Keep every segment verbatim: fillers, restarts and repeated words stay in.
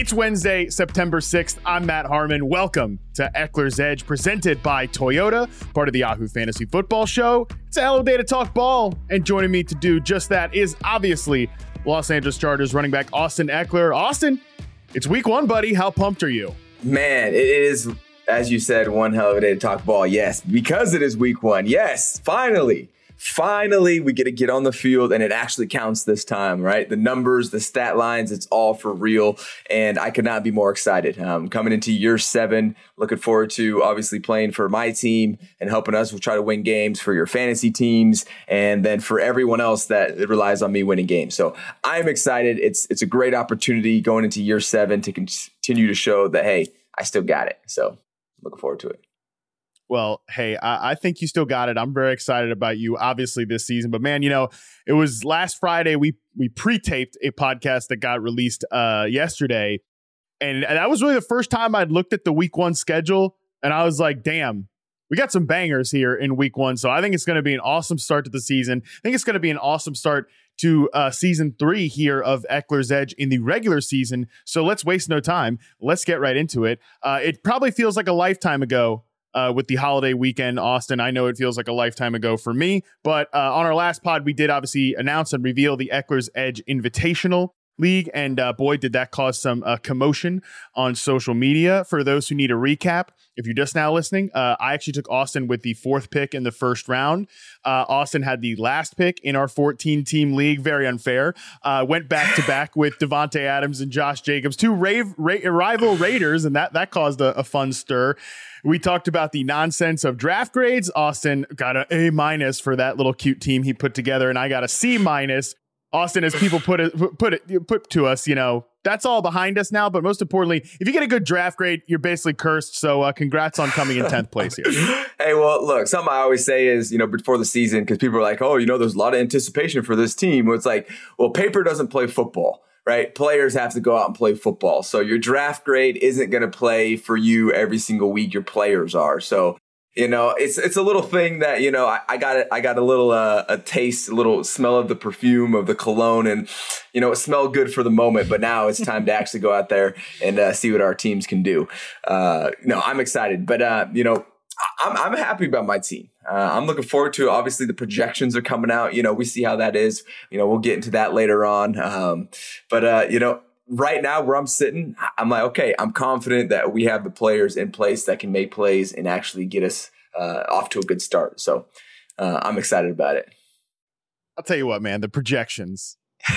It's Wednesday, September sixth. I'm Matt Harmon. Welcome to Eckler's Edge, presented by Toyota, part of the Yahoo Fantasy Football Show. It's a hell of a day to talk ball, and joining me to do just that is obviously Los Angeles Chargers running back Austin Ekeler. Austin, it's week one, buddy. How pumped are you? Man, it is, as you said, one hell of a day to talk ball. Yes, because it is week one. Yes, finally. Finally, we get to get on the field and it actually counts this time, right? The numbers, the stat lines, it's all for real. And I could not be more excited. Um, coming into year seven, looking forward to obviously playing for my team and helping us. We'll try to win games for your fantasy teams and then for everyone else that relies on me winning games. So I'm excited. It's, it's a great opportunity going into year seven to continue to show that, hey, I still got it. So looking forward to it. Well, hey, I, I think you still got it. I'm very excited about you, obviously, this season. But, man, you know, it was last Friday. We we pre-taped a podcast that got released uh, yesterday. And, and that was really the first time I'd looked at the week one schedule. And I was like, damn, we got some bangers here in week one. So I think it's going to be an awesome start to the season. I think it's going to be an awesome start to uh, season three here of Eckler's Edge in the regular season. So let's waste no time. Let's get right into it. Uh, it probably feels like a lifetime ago. Uh, with the holiday weekend, Austin. I know it feels like a lifetime ago for me, but uh, on our last pod, we did obviously announce and reveal the Eckler's Edge Invitational League, and uh, boy, did that cause some uh, commotion on social media. For those who need a recap, if you're just now listening, uh, I actually took Austin with the fourth pick in the first round. Uh, Austin had the last pick in our fourteen-team league. Very unfair. Uh, went back-to-back with Devontae Adams and Josh Jacobs, two rave, ra- rival Raiders, and that, that caused a, a fun stir. We talked about the nonsense of draft grades. Austin got an A minus for that little cute team he put together, and I got a C minus. Austin, as people put it, put it, put to us, you know, that's all behind us now. But most importantly, if you get a good draft grade, you're basically cursed. So uh, congrats on coming in tenth place here. Hey, well, look, something I always say is, you know, before the season, because people are like, oh, you know, there's a lot of anticipation for this team. Well, it's like, well, paper doesn't play football. Right? Players have to go out and play football. So your draft grade isn't going to play for you every single week. Your players are. So, you know, it's it's a little thing that, you know, I, I got it. I got a little uh, a taste, a little smell of the perfume of the cologne. And, you know, it smelled good for the moment. But now it's time to actually go out there and uh, see what our teams can do. Uh, no, I'm excited. But, uh, you know, I'm, I'm happy about my team. Uh, I'm looking forward to it. Obviously, the projections are coming out. You know, we see how that is. You know, we'll get into that later on. Um, but, uh, you know, right now where I'm sitting, I'm like, okay, I'm confident that we have the players in place that can make plays and actually get us uh, off to a good start. So uh, I'm excited about it. I'll tell you what, man, the projections,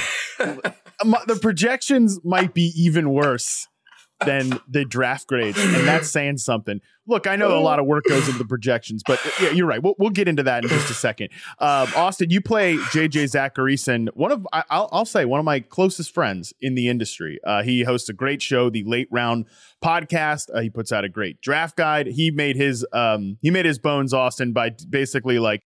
the projections might be even worse than the draft grades, and that's saying something. Look, I know a lot of work goes into the projections, but yeah, you're right. We'll, we'll get into that in just a second. Um, Austin, you play J J Zacharyson, one of I, I'll, I'll say one of my closest friends in the industry. Uh, he hosts a great show, the Late Round Podcast. Uh, he puts out a great draft guide. He made his um, he made his bones, Austin, by basically like.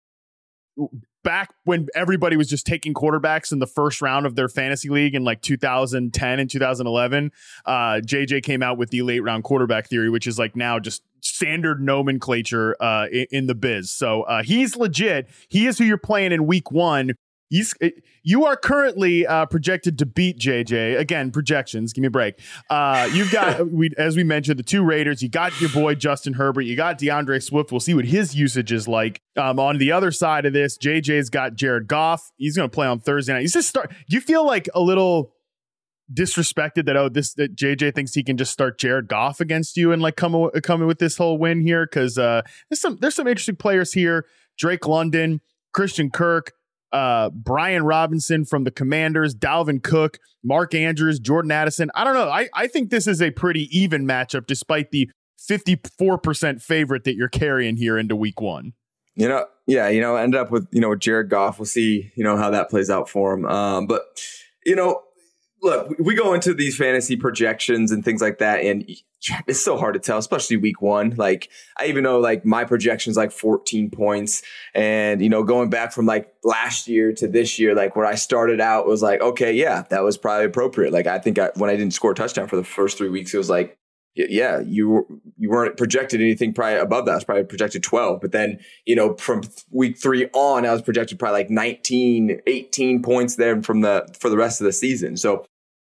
Back when everybody was just taking quarterbacks in the first round of their fantasy league in like two thousand ten and two thousand eleven, uh, J J came out with the late round quarterback theory, which is like now just standard nomenclature uh, in, in the biz. So uh, he's legit. He is who you're playing in week one. He's, you are currently uh, projected to beat J J. Again, projections. Give me a break. Uh, you've got, we, as we mentioned, the two Raiders. You got your boy Justin Herbert. You got DeAndre Swift. We'll see what his usage is like. Um, on the other side of this, J J's got Jared Goff. He's going to play on Thursday night. He's just start. Do you feel like a little disrespected that oh this that J J thinks he can just start Jared Goff against you and like come coming with this whole win here? Because uh, there's some there's some interesting players here. Drake London, Christian Kirk. Uh, Brian Robinson from the Commanders, Dalvin Cook, Mark Andrews, Jordan Addison. I don't know. I, I think this is a pretty even matchup despite the fifty-four percent favorite that you're carrying here into week one. You know, yeah, you know, end up with, you know, with Jared Goff. We'll see, you know, how that plays out for him. Um, but, you know, look, we go into these fantasy projections and things like that, and it's so hard to tell, especially week one. Like, I even know, like, my projection's like fourteen points. And, you know, going back from like last year to this year, like where I started out was like, okay, yeah, that was probably appropriate. Like, I think I, when I didn't score a touchdown for the first three weeks, it was like, yeah, you you weren't projected anything probably above that. I was probably projected twelve. But then, you know, from week three on, I was projected probably like nineteen, eighteen points there from the for the rest of the season. So,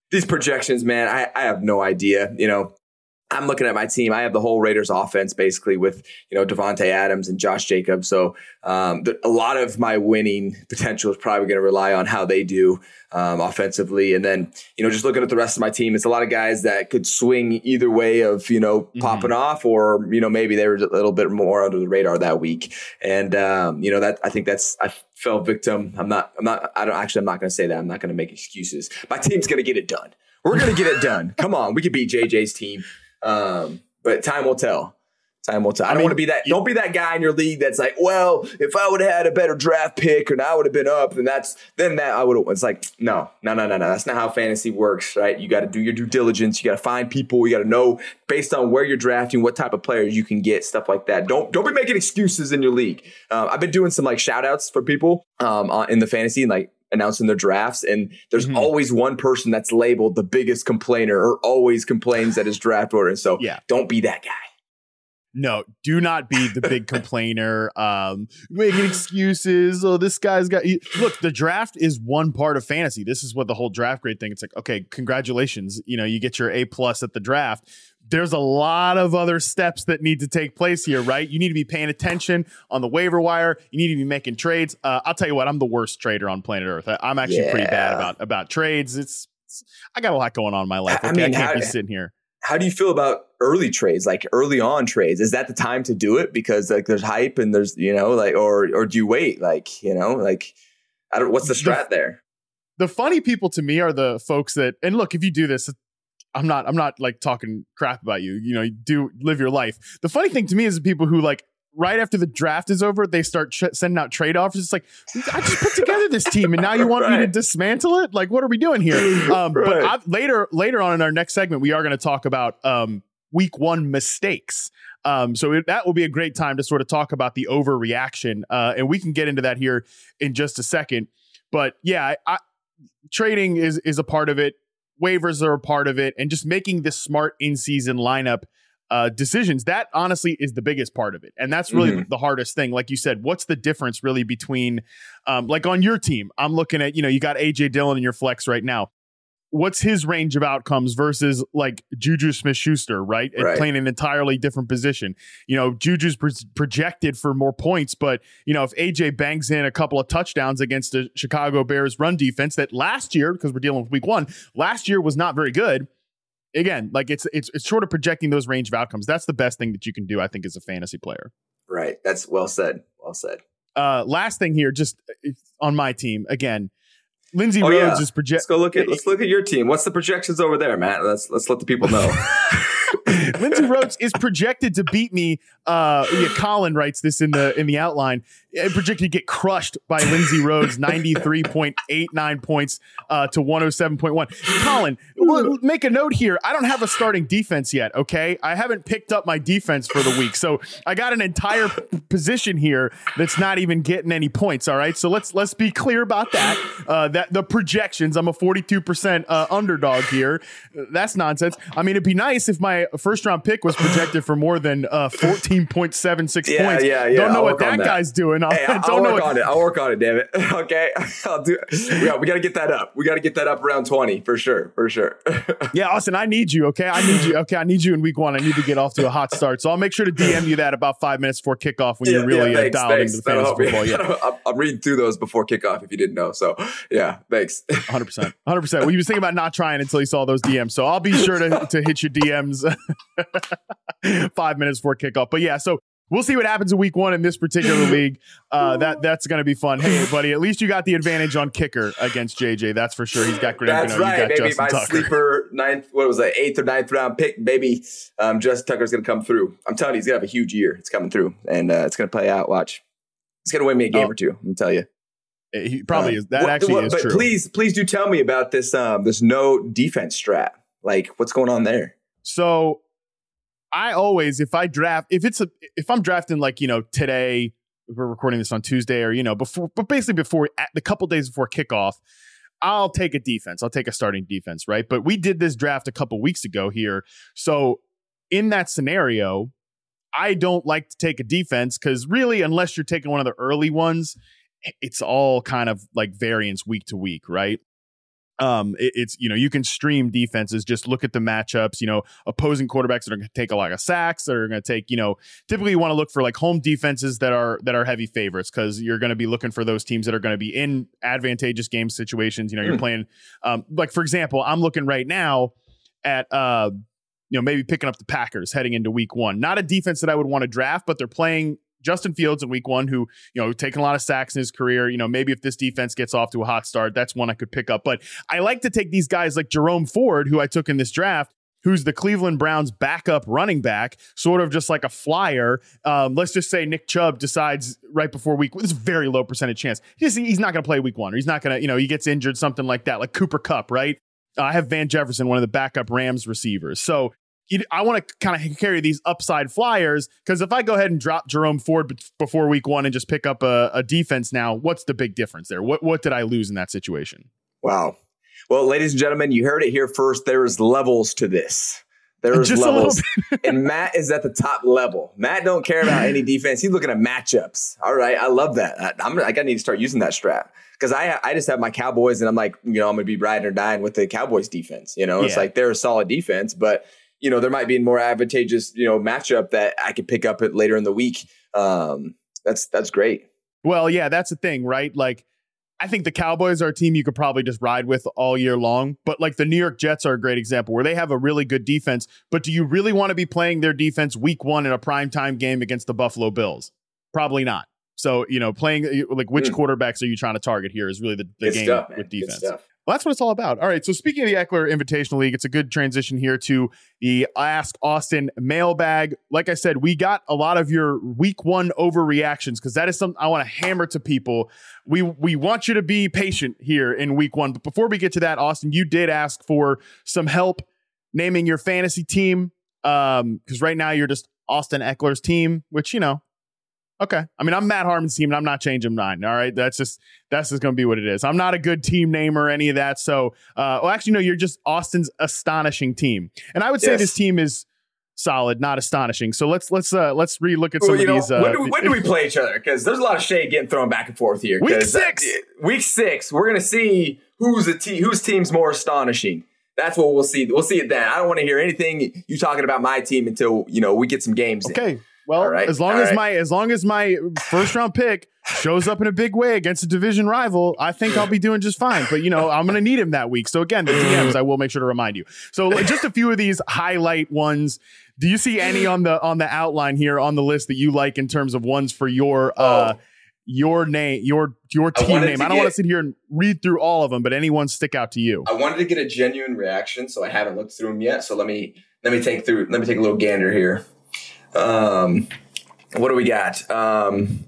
These projections, man, I, I have no idea. You know, I'm looking at my team. I have the whole Raiders offense basically with, you know, Devontae Adams and Josh Jacobs. So um, the, a lot of my winning potential is probably going to rely on how they do um, offensively. And then, you know, just looking at the rest of my team, it's a lot of guys that could swing either way of, you know, mm-hmm. popping off, or, you know, maybe they were a little bit more under the radar that week. And, um, you know, that I think that's, I fell victim. I'm not, I'm not, I don't actually, I'm not going to say that. I'm not going to make excuses. My team's going to get it done. We're going to get it done. Come on. We could beat J J's team. Um, but time will tell. Time will tell. I don't want to be that. Don't be that guy in your league that's like, well, if I would have had a better draft pick and I would have been up, then that's then that I would have. It's like, no, no, no, no, no. That's not how fantasy works, right? You got to do your due diligence. You got to find people. You got to know based on where you're drafting, what type of players you can get, stuff like that. Don't don't be making excuses in your league. Um, I've been doing some like shout outs for people um, in the fantasy and like announcing their drafts, and there's mm-hmm. always one person that's labeled the biggest complainer or always complains at his draft order. And so yeah. don't be that guy. No, do not be the big complainer, um, making excuses. Oh, this guy's got look, the draft is one part of fantasy. This is what the whole draft grade thing. It's like, okay, congratulations. You know, you get your A plus at the draft. There's a lot of other steps that need to take place here, right? You need to be paying attention on the waiver wire. You need to be making trades. Uh, I'll tell you what, I'm the worst trader on planet Earth. I, I'm actually yeah. pretty bad about, about trades. It's, it's, I got a lot going on in my life. Okay? I, mean, I can't how, be sitting here. How do you feel about early trades, like early on trades? Is that the time to do it because like there's hype and there's, you know, like, or, or do you wait? Like, you know, like, I don't, what's the strat the, there? The funny people to me are the folks that, and look, if you do this, I'm not, I'm not like talking crap about you, you know, you do live your life. The funny thing to me is the people who like right after the draft is over, they start ch- sending out trade offers. It's like, I just put together this team and now you want right. me to dismantle it? Like, what are we doing here? Um, right. But I've, later, later on in our next segment, we are going to talk about um, week one mistakes. Um, so it, that will be a great time to sort of talk about the overreaction. Uh, and we can get into that here in just a second. But yeah, I, I, trading is, is a part of it. Waivers are a part of it, and just making this smart in-season lineup uh, decisions. That honestly is the biggest part of it. And that's really mm-hmm. the hardest thing. Like you said, what's the difference really between um, like on your team? I'm looking at, you know, you got A J Dillon in your flex right now. What's his range of outcomes versus like Juju Smith-Schuster, right? And right. playing an entirely different position. You know, Juju's pro- projected for more points, but you know, if A J bangs in a couple of touchdowns against the Chicago Bears run defense that last year, because we're dealing with week one, last year was not very good. Again, like it's it's it's sort of projecting those range of outcomes. That's the best thing that you can do, I think, as a fantasy player. Right. That's well said. Well said. Uh, last thing here, just on my team again. Lindsey oh, Rhodes yeah. is project. Let's go look at let's look at your team. What's the projections over there, Matt? Let's let's let the people know. Lindsey Rhodes is projected to beat me. Uh, yeah, Colin writes this in the in the outline. Projected to get crushed by Lindsey Rhodes, ninety-three point eight nine points uh, to one oh seven point one. Colin, well, make a note here. I don't have a starting defense yet, okay? I haven't picked up my defense for the week. So I got an entire position here that's not even getting any points, all right? So let's let's be clear about that. Uh, that the projections, I'm a forty-two percent uh, underdog here. That's nonsense. I mean, it'd be nice if my first round pick was projected for more than uh, fourteen point seven six yeah, points. Yeah, yeah, Don't know I'll what that, that guy's doing. Hey, I'll, don't I'll know work what, on it. I'll work on it, damn it. Okay. I'll do it. Yeah, we got to get that up. We got to get that up around twenty for sure. For sure. Yeah, Austin, I need you. Okay. I need you. Okay. I need you in week one. I need to get off to a hot start. So I'll make sure to D M you that about five minutes before kickoff when yeah, you're really yeah, thanks, uh, dialed thanks. into the fantasy football. Yeah. I'm, I'm reading through those before kickoff if you didn't know. So yeah, thanks. one hundred percent. one hundred percent. Well, you was thinking about not trying until you saw those D Ms. So I'll be sure to, to hit your D Ms five minutes before kickoff. But yeah, so we'll see what happens in week one in this particular league. Uh, that that's going to be fun. Hey, buddy, at least you got the advantage on kicker against J J. That's for sure. He's got great. That's you know, right, you got baby. Justin My Tucker. sleeper ninth, what was that, eighth or ninth round pick, baby. Um, Justin Tucker's going to come through. I'm telling you, he's going to have a huge year. It's coming through, and uh, it's going to play out. Watch. It's going to win me a game oh. or two. I'm going to tell you. He probably uh, is. That what, actually what, is but true. Please, please do tell me about this. Um, this no defense strat. Like, what's going on there? So. I always, if I draft, if it's a, if I'm drafting like, you know, today, we're recording this on Tuesday or, you know, before, but basically before the couple days before kickoff, I'll take a defense. I'll take a starting defense. Right. But we did this draft a couple weeks ago here. So in that scenario, I don't like to take a defense because really, unless you're taking one of the early ones, it's all kind of like variance week to week. Right. Um, it, it's, you know, you can stream defenses, just look at the matchups, you know, opposing quarterbacks that are going to take a lot of sacks, that are going to take, you know, typically you want to look for like home defenses that are, that are heavy favorites, because you're going to be looking for those teams that are going to be in advantageous game situations. You know, you're mm. playing, um, like, for example, I'm looking right now at, uh, you know, maybe picking up the Packers heading into week one, not a defense that I would want to draft, but they're playing Justin Fields in week one, who, you know, taking a lot of sacks in his career. You know, maybe if this defense gets off to a hot start, that's one I could pick up. But I like to take these guys like Jerome Ford, who I took in this draft, who's the Cleveland Browns backup running back, sort of just like a flyer. Um, let's just say Nick Chubb decides right before week one, it's a very low percentage chance. He's, he's not going to play week one, or he's not going to, you know, he gets injured, something like that, like Cooper Kupp, right? Uh, I have Van Jefferson, one of the backup Rams receivers. So I want to kind of carry these upside flyers, because if I go ahead and drop Jerome Ford b- before week one and just pick up a, a defense now, what's the big difference there? What what did I lose in that situation? Wow. Well, ladies and gentlemen, you heard it here first. There's levels to this. There's just levels. And Matt is at the top level. Matt don't care about any defense. He's looking at matchups. All right. I love that. I, I'm I need to start using that strat, because I I just have my Cowboys and I'm like, you know, I'm going to be riding or dying with the Cowboys defense. You know, yeah. It's like they're a solid defense, but you know, there might be a more advantageous, you know, matchup that I could pick up it later in the week. Um, that's that's great. Well, yeah, that's the thing, right? Like, I think the Cowboys are a team you could probably just ride with all year long. But like the New York Jets are a great example, where they have a really good defense. But do you really want to be playing their defense week one in a primetime game against the Buffalo Bills? Probably not. So, you know, playing like which mm. quarterbacks are you trying to target here is really the, the game stuff, with defense. Well, that's what it's all about. All right. So speaking of the Eckler Invitational League, it's a good transition here to the Ask Austin mailbag. Like I said, we got a lot of your week one overreactions, because that is something I want to hammer to people. We we want you to be patient here in week one. But before we get to that, Austin, you did ask for some help naming your fantasy team, um, because right now you're just Austin Eckler's team, which, you know, okay. I mean, I'm Matt Harmon's team, and I'm not changing mine. All right. That's just that's just going to be what it is. I'm not a good team name or any of that. So, uh, well, actually, no, you're just Austin's astonishing team. And I would say yes. This team is solid, not astonishing. So let's let's uh, let's relook at some well, of know, these. Uh, when, do we, when do we play each other? Because there's a lot of shade getting thrown back and forth here. Week six. Uh, week six. We're going to see who's a team, whose team's more astonishing. That's what we'll see. We'll see it then. I don't want to hear anything you talking about my team until, you know, we get some games okay. in. Well, right. as long All as right. my as long as my first round pick shows up in a big way against a division rival, I think I'll be doing just fine. But, you know, I'm going to need him that week. So, again, the D Ms, I will make sure to remind you. So just a few of these highlight ones. Do you see any on the on the outline here on the list that you like in terms of ones for your uh, oh. your name, your your team I name? I don't get, want to sit here and read through all of them, but any ones stick out to you? I wanted to get a genuine reaction, so I haven't looked through them yet. So let me let me take through let me take a little gander here. Um What do we got? Um,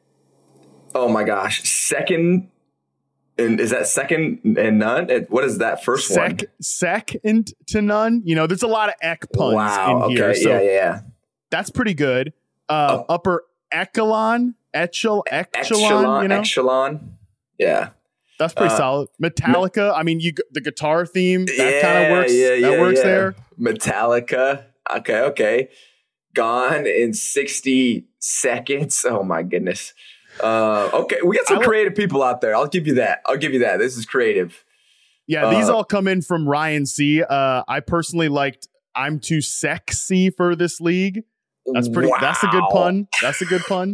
oh my gosh. Second. And is that second and none? What is that first Sec, one? Second to none. You know, there's a lot of Eck puns wow, in here. Okay. So yeah, yeah, yeah. That's pretty good. Uh, oh. Upper echelon, echel, echelon, echelon, you know? Echelon. Yeah. That's pretty uh, solid. Metallica. I mean, you the guitar theme, that yeah, kind of works. Yeah, yeah, that works yeah. there. Metallica. Okay, okay. Gone in sixty seconds. Oh my goodness. Uh, okay, we got some I creative people out there. I'll give you that. I'll give you that. This is creative. Yeah, uh, these all come in from Ryan C. Uh, I personally liked "I'm Too Sexy" for this league. That's pretty. Wow. That's a good pun. That's a good pun.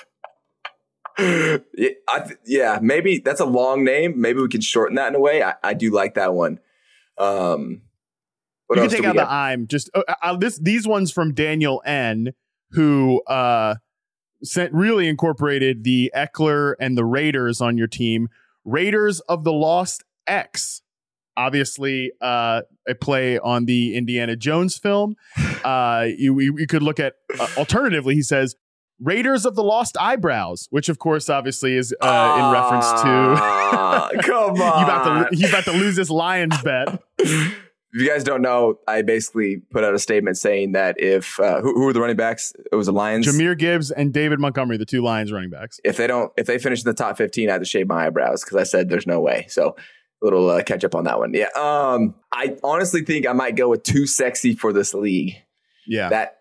yeah, I th- yeah, maybe that's a long name. Maybe we can shorten that in a way. I, I do like that one. Um, What you can take out got? the I'm just uh, uh, this. These ones from Daniel N, who uh, sent really incorporated the Eckler and the Raiders on your team. Raiders of the Lost X, obviously uh, a play on the Indiana Jones film. Uh, you, you could look at uh, alternatively. He says Raiders of the Lost Eyebrows, which of course obviously is uh, uh, in reference to. Come on, you about to you about to lose this Lions bet. If you guys don't know, I basically put out a statement saying that if uh, who, who were the running backs? It was the Lions. Jahmyr Gibbs and David Montgomery, the two Lions running backs. If they don't, if they finish in the top fifteen, I have to shave my eyebrows because I said there's no way. So a little uh, catch up on that one. Yeah. Um, I honestly think I might go with Too Sexy for this league. Yeah. That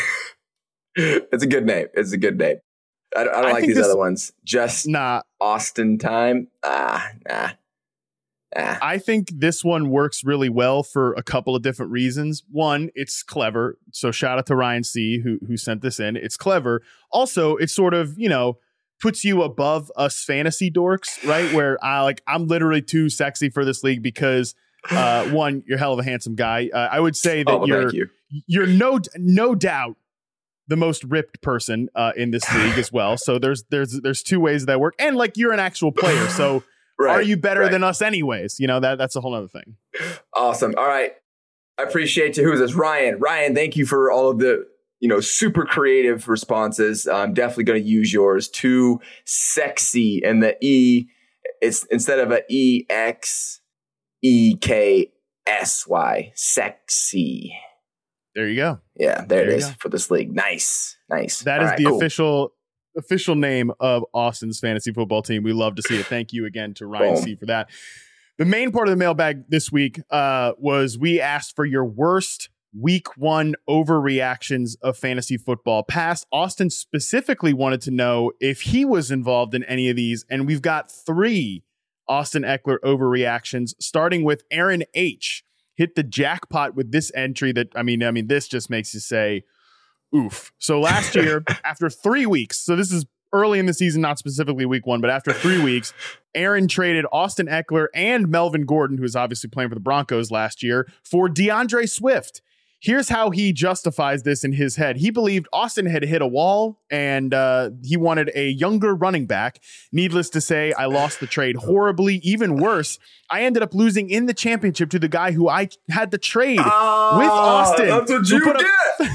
it's a good name. It's a good name. I don't, I don't I like these this, other ones. Just nah. Austin time. Ah, nah. Ah. I think this one works really well for a couple of different reasons. One, it's clever. So shout out to Ryan C. who who sent this in. It's clever. Also, it's sort of, you know, puts you above us fantasy dorks, right? Where I like, I'm literally too sexy for this league because uh, one, you're a hell of a handsome guy. Uh, I would say that oh, well, you're thank you. you're no no doubt the most ripped person uh, in this league as well. So there's there's there's two ways that work, and like you're an actual player, so. Right, are you better right. than us anyways? You know, that that's a whole other thing. Awesome. All right. I appreciate you. Who is this? Ryan. Ryan, thank you for all of the, you know, super creative responses. I'm definitely going to use yours. Too sexy. And the E, it's instead of a E X E K S Y. Sexy. There you go. Yeah, there, there it is go. For this league. Nice. Nice. That all is right, the cool. official official name of Austin's fantasy football team. We love to see it. Thank you again to Ryan Boom. C for that. The main part of the mailbag this week uh, was we asked for your worst week one overreactions of fantasy football past. Austin specifically wanted to know if he was involved in any of these. And we've got three Austin Ekeler overreactions, starting with Aaron H. Hit the jackpot with this entry that, I mean, I mean, this just makes you say, oof. So last year, after three weeks, so this is early in the season, not specifically week one, but after three weeks, Aaron traded Austin Ekeler and Melvin Gordon, who was obviously playing for the Broncos last year, for DeAndre Swift. Here's how he justifies this in his head. He believed Austin had hit a wall and uh, he wanted a younger running back. Needless to say, I lost the trade horribly. Even worse, I ended up losing in the championship to the guy who I had the trade oh, with Austin. That's what you get. Up-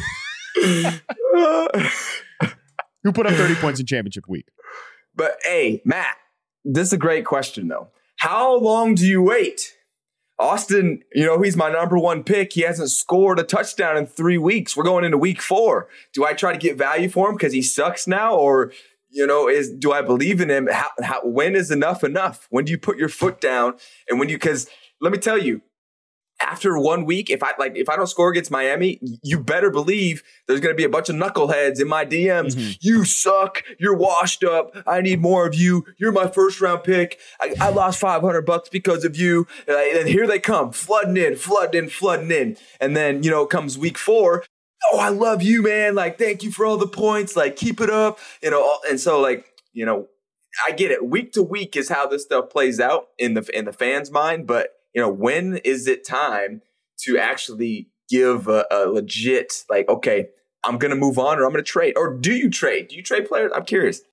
Who put up thirty points in championship week? But hey, Matt, this is a great question though. How long do you wait? Austin, you know, he's my number one pick. He hasn't scored a touchdown in three weeks. We're going into week four. Do I try to get value for him because he sucks now? Or, you know, is do I believe in him? How, how, when is enough enough? When do you put your foot down? And when you, because let me tell you, after one week, if I like, if I don't score against Miami, you better believe there's going to be a bunch of knuckleheads in my D Ms. Mm-hmm. You suck. You're washed up. I need more of you. You're my first round pick. I, I lost five hundred bucks because of you. And, I, and here they come, flooding in, flooding in, flooding in. And then, you know, comes week four. Oh, I love you, man. Like, thank you for all the points. Like, keep it up. You know, and so like, you know, I get it. Week to week is how this stuff plays out in the in the fans' mind, but you know, when is it time to actually give a, a legit, like, okay, I'm going to move on or I'm going to trade? Or do you trade? Do you trade players? I'm curious.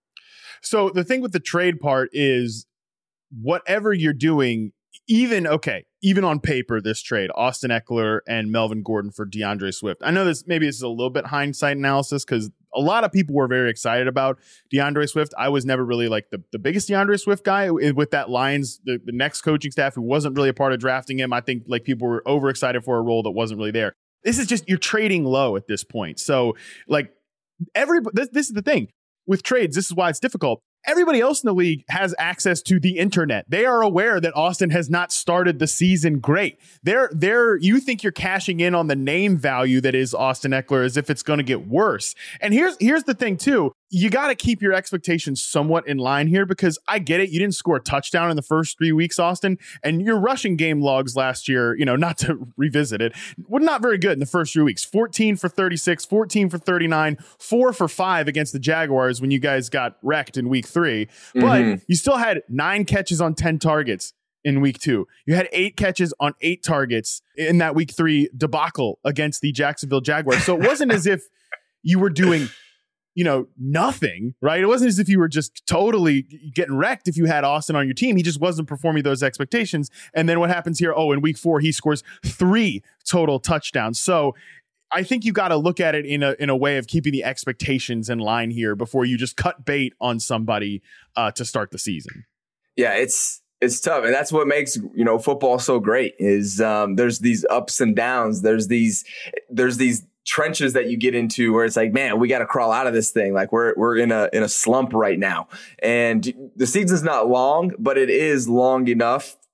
So the thing with the trade part is whatever you're doing, even, okay, even on paper, this trade, Austin Ekeler and Melvin Gordon for DeAndre Swift. I know this, maybe this is a little bit hindsight analysis because a lot of people were very excited about DeAndre Swift. I was never really like the, the biggest DeAndre Swift guy with that Lions, the, the next coaching staff who wasn't really a part of drafting him. I think like people were overexcited for a role that wasn't really there. This is just, you're trading low at this point. So like every, this, this is the thing with trades. This is why it's difficult. Everybody else in the league has access to the internet. They are aware that Austin has not started the season great. They're, they're, you think you're cashing in on the name value that is Austin Ekeler as if it's going to get worse. And here's, here's the thing too. You got to keep your expectations somewhat in line here because I get it. You didn't score a touchdown in the first three weeks, Austin, and your rushing game logs last year, you know, not to revisit it, were not very good in the first three weeks. fourteen for thirty-six, fourteen for thirty-nine, four for five against the Jaguars when you guys got wrecked in week three. Mm-hmm. But you still had nine catches on ten targets in week two. You had eight catches on eight targets in that week three debacle against the Jacksonville Jaguars. So it wasn't as if you were doing, you know, nothing, right? It wasn't as if you were just totally getting wrecked if you had Austin on your team. He just wasn't performing those expectations. And then what happens here? Oh, in week four, he scores three total touchdowns. So I think you got to look at it in a in a way of keeping the expectations in line here before you just cut bait on somebody uh, to start the season. Yeah, it's it's tough, and that's what makes, you know, football so great. Is um, there's these ups and downs. There's these there's these trenches that you get into where it's like, man, we got to crawl out of this thing. Like we're we're in a in a slump right now, and the season's not long, but it is long enough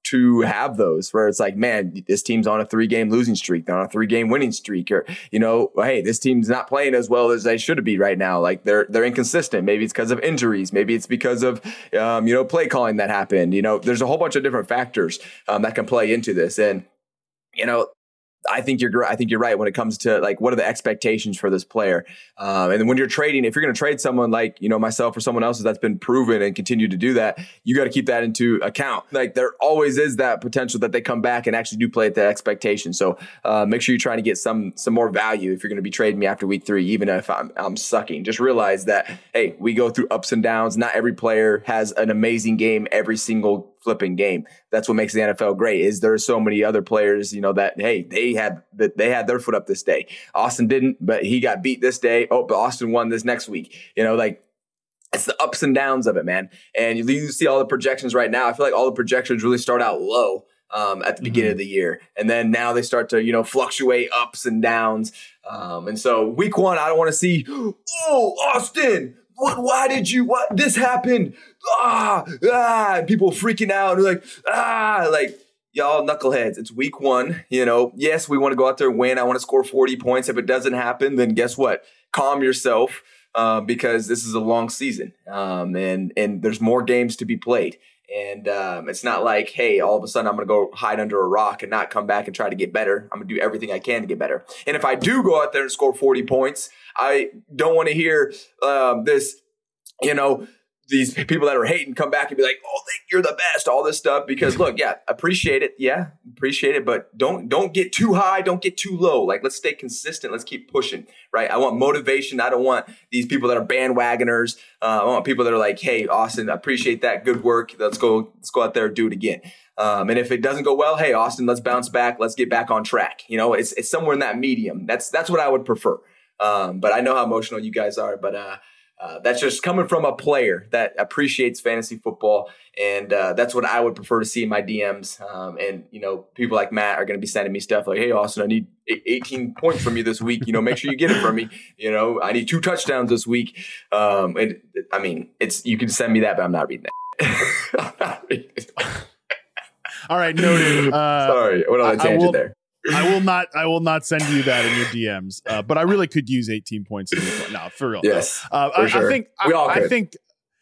to have those where it's like, man, this team's on a three game losing streak. They're on a three game winning streak, or, you know, hey, this team's not playing as well as they should be right now. Like they're, they're inconsistent. Maybe it's because of injuries. Maybe it's because of, um, you know, play calling that happened. You know, there's a whole bunch of different factors um, that can play into this. And, you know, I think you're I think you're right when it comes to like what are the expectations for this player, um, and then when you're trading, if you're going to trade someone like you know myself or someone else that's been proven and continue to do that, you got to keep that into account. Like there always is that potential that they come back and actually do play at that expectation. So uh, make sure you're trying to get some some more value if you're going to be trading me after week three, even if I'm I'm sucking. Just realize that hey, we go through ups and downs. Not every player has an amazing game every single flipping game. That's what makes the N F L great. Is there are so many other players, you know, that hey, they had that they had their foot up this day. Austin didn't, but he got beat this day. Oh, but Austin won this next week. You know, like it's the ups and downs of it, man. And you, you see all the projections right now. I feel like all the projections really start out low um, at the beginning mm-hmm. of the year, and then now they start to you know fluctuate ups and downs. Um, and so week one, I don't want to see oh Austin. What? Why did you? What? This happened? Ah, ah! People freaking out and like ah, like y'all knuckleheads. It's week one. You know, yes, we want to go out there and win. I want to score forty points. If it doesn't happen, then guess what? Calm yourself uh, because this is a long season, um, and and there's more games to be played. And um, it's not like, hey, all of a sudden I'm going to go hide under a rock and not come back and try to get better. I'm going to do everything I can to get better. And if I do go out there and score forty points, I don't want to hear um, this, you know, these people that are hating come back and be like, oh, you're the best, all this stuff. Because look, yeah, appreciate it. Yeah, appreciate it. But don't don't get too high. Don't get too low. Like, let's stay consistent. Let's keep pushing, right? I want motivation. I don't want these people that are bandwagoners. Uh, I want people that are like, hey, Austin, I appreciate that. Good work. Let's go, let's go out there and do it again. Um, and if it doesn't go well, hey, Austin, let's bounce back. Let's get back on track. You know, it's it's somewhere in that medium. That's that's what I would prefer. Um, but I know how emotional you guys are. But uh, uh, that's just coming from a player that appreciates fantasy football. And uh, that's what I would prefer to see in my D Ms. Um, and, you know, people like Matt are going to be sending me stuff like, hey, Austin, I need eighteen points from you this week. You know, make sure you get it from me. You know, I need two touchdowns this week. Um, and I mean, it's you can send me that, but I'm not reading that. I'm not reading it. All right, noted. Uh, Sorry, what on a tangent will, there. I will not. I will not send you that in your D Ms. Uh, but I really could use eighteen points. In this one. No, for real. Yes, uh, for I, sure. I think. We all I, could. I think.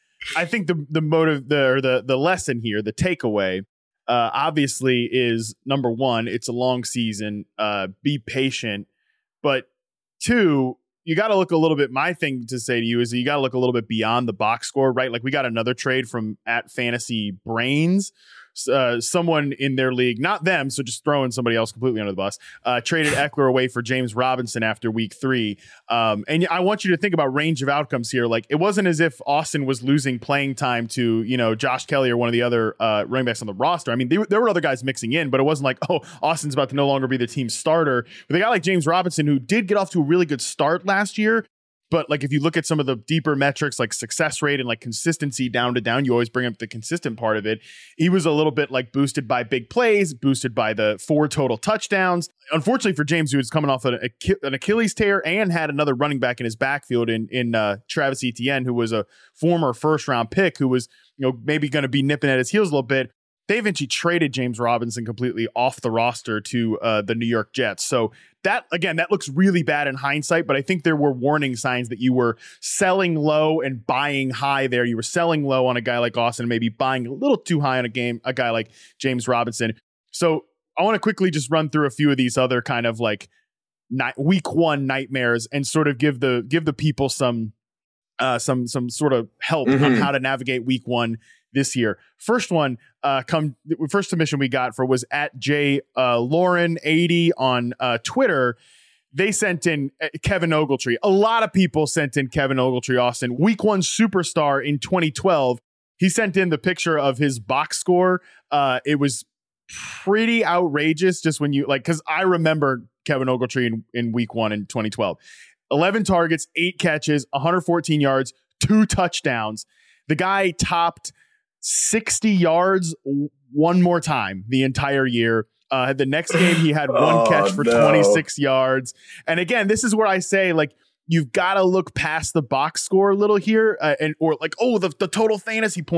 I think the the motive, the or the the lesson here, the takeaway, uh, obviously is number one. It's a long season. Uh, be patient, but two. You got to look a little bit. My thing to say to you is that you got to look a little bit beyond the box score, right? Like we got another trade from at Fantasy Brains. Uh, someone in their league, not them, so just throwing somebody else completely under the bus, uh, traded Eckler away for James Robinson after week three. Um, and I want you to think about range of outcomes here. Like it wasn't as if Austin was losing playing time to, you know, Josh Kelly or one of the other uh, running backs on the roster. I mean, they, there were other guys mixing in, but it wasn't like, oh, Austin's about to no longer be the team's starter. But a guy like James Robinson, who did get off to a really good start last year, but like if you look at some of the deeper metrics like success rate and like consistency down to down, you always bring up the consistent part of it. He was a little bit like boosted by big plays, boosted by the four total touchdowns. Unfortunately for James, who was coming off an, an Achilles tear and had another running back in his backfield in, in uh, Travis Etienne, who was a former first round pick who was, you know, maybe going to be nipping at his heels a little bit. They eventually traded James Robinson completely off the roster to uh, the New York Jets. So that, again, that looks really bad in hindsight, but I think there were warning signs that you were selling low and buying high there. You were selling low on a guy like Austin, maybe buying a little too high on a game, a guy like James Robinson. So I want to quickly just run through a few of these other kind of like night, week one nightmares and sort of give the give the people some uh, some some sort of help mm-hmm. on how to navigate week one this year. First one, uh, come first submission we got for was at J uh, Lauren eighty on uh, Twitter. They sent in Kevin Ogletree. A lot of people sent in Kevin Ogletree, Austin, week one superstar in twenty twelve. He sent in the picture of his box score. Uh, it was pretty outrageous just when you like, because I remember Kevin Ogletree in, in week one in twenty twelve. eleven targets, eight catches, one hundred fourteen yards, two touchdowns. The guy topped sixty yards one more time the entire year. Uh, the next game, he had one oh, catch for no. twenty-six yards. And again, this is where I say, like, you've got to look past the box score a little here uh, and or like, oh, the, the total fantasy points.